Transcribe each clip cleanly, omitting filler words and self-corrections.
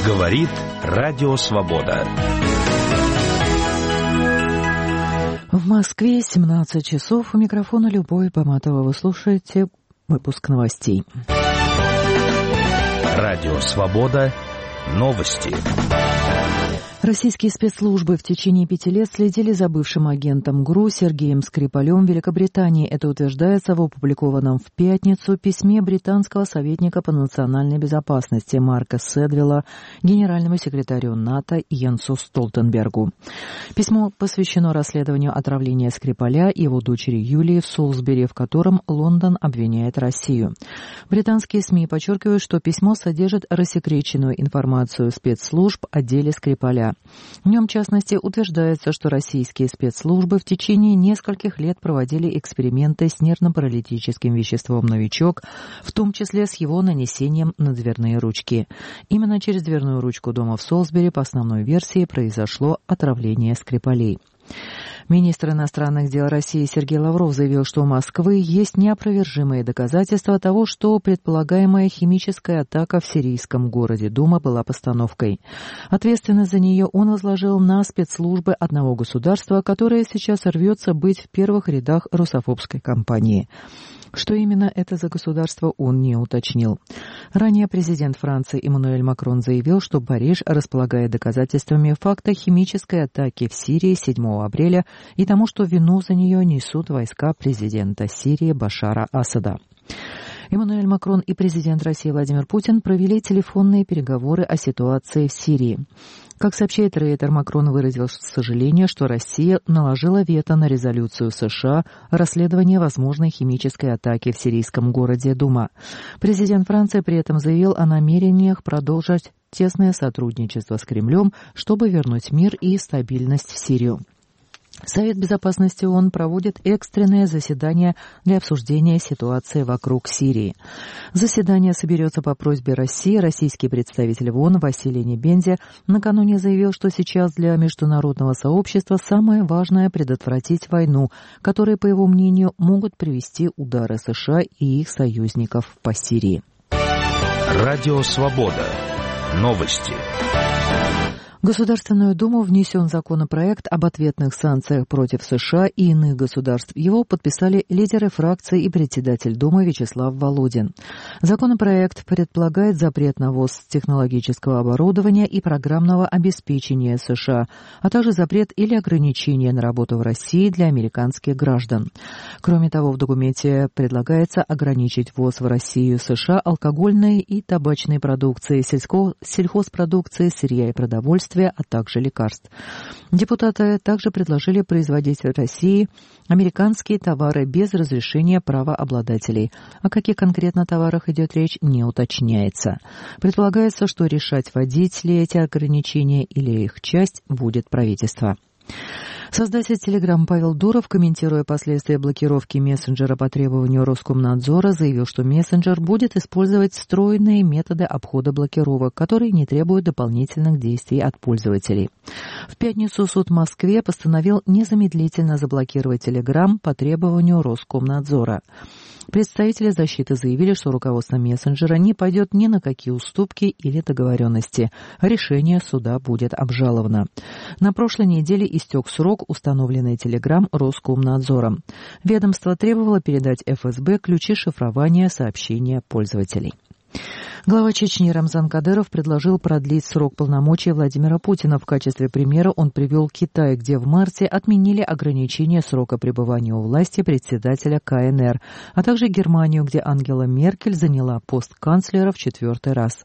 Говорит Радио Свобода. В Москве 17 часов. У микрофона Любовь Баматова. Вы слушаете выпуск новостей. Радио Свобода. Новости. Российские спецслужбы в течение 5 лет следили за бывшим агентом ГРУ Сергеем Скрипалем в Великобритании. Это утверждается в опубликованном в пятницу письме британского советника по национальной безопасности Марка Седвилла генеральному секретарю НАТО Йенсу Столтенбергу. Письмо посвящено расследованию отравления Скрипаля и его дочери Юлии в Солсбери, в котором Лондон обвиняет Россию. Британские СМИ подчеркивают, что письмо содержит рассекреченную информацию спецслужб о деле Скрипаля. В нем, в частности, утверждается, что российские спецслужбы в течение нескольких лет проводили эксперименты с нервно-паралитическим веществом «Новичок», в том числе с его нанесением на дверные ручки. Именно через дверную ручку дома в Солсбери, по основной версии, произошло отравление Скрипалей. Министр иностранных дел России Сергей Лавров заявил, что у Москвы есть неопровержимые доказательства того, что предполагаемая химическая атака в сирийском городе Дума была постановкой. Ответственность за нее он возложил на спецслужбы одного государства, которое сейчас рвется быть в первых рядах русофобской кампании. Что именно это за государство, он не уточнил. Ранее президент Франции Эммануэль Макрон заявил, что Париж располагает доказательствами факта химической атаки в Сирии 7 апреля и тому, что вину за нее несут войска президента Сирии Башара Асада. Эммануэль Макрон и президент России Владимир Путин провели телефонные переговоры о ситуации в Сирии. Как сообщает Рейтер, Макрон выразил сожаление, что Россия наложила вето на резолюцию США о расследовании возможной химической атаки в сирийском городе Дума. Президент Франции при этом заявил о намерениях продолжить тесное сотрудничество с Кремлем, чтобы вернуть мир и стабильность в Сирию. Совет безопасности ООН проводит экстренное заседание для обсуждения ситуации вокруг Сирии. Заседание соберется по просьбе России. Российский представитель в ООН Василий Небензя накануне заявил, что сейчас для международного сообщества самое важное — предотвратить войну, которая, по его мнению, могут привести удары США и их союзников по Сирии. Радио Свобода. Новости. В Государственную Думу внесен законопроект об ответных санкциях против США и иных государств. Его подписали лидеры фракции и председатель Думы Вячеслав Володин. Законопроект предполагает запрет на ввоз технологического оборудования и программного обеспечения США, а также запрет или ограничение на работу в России для американских граждан. Кроме того, в документе предлагается ограничить ввоз в Россию США алкогольной и табачной продукции, сельхозпродукции, сырья и продовольствия, а также лекарств. Депутаты также предложили производить в России американские товары без разрешения правообладателей. О каких конкретно товарах идет речь, не уточняется. Предполагается, что решать, вводить ли эти ограничения или их часть, будет правительство. Создатель Telegram Павел Дуров, комментируя последствия блокировки мессенджера по требованию Роскомнадзора, заявил, что мессенджер будет использовать встроенные методы обхода блокировок, которые не требуют дополнительных действий от пользователей. В пятницу суд в Москве постановил незамедлительно заблокировать Telegram по требованию Роскомнадзора. Представители защиты заявили, что руководство мессенджера не пойдет ни на какие уступки или договоренности. Решение суда будет обжаловано. На прошлой неделе истек срок, установленный Telegram Роскомнадзором. Ведомство требовало передать ФСБ ключи шифрования сообщения пользователей. Глава Чечни Рамзан Кадыров предложил продлить срок полномочий Владимира Путина. В качестве примера он привел Китай, где в марте отменили ограничение срока пребывания у власти председателя КНР, а также Германию, где Ангела Меркель заняла пост канцлера в 4-й раз.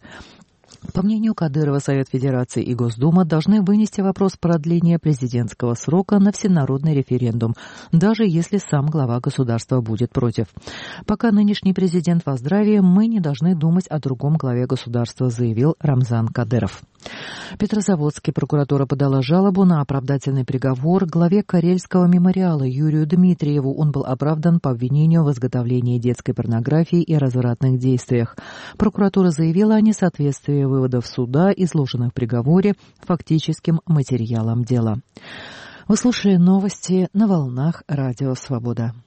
По мнению Кадырова, Совет Федерации и Госдума должны вынести вопрос продления президентского срока на всенародный референдум, даже если сам глава государства будет против. Пока нынешний президент во здравии, мы не должны думать о другом главе государства, заявил Рамзан Кадыров. Петрозаводская прокуратура подала жалобу на оправдательный приговор главе Карельского мемориала Юрию Дмитриеву. Он был оправдан по обвинению в изготовлении детской порнографии и развратных действиях. Прокуратура заявила о несоответствии выводов суда, изложенных в приговоре, фактическим материалам дела. Вы слушали новости на волнах Радио Свобода.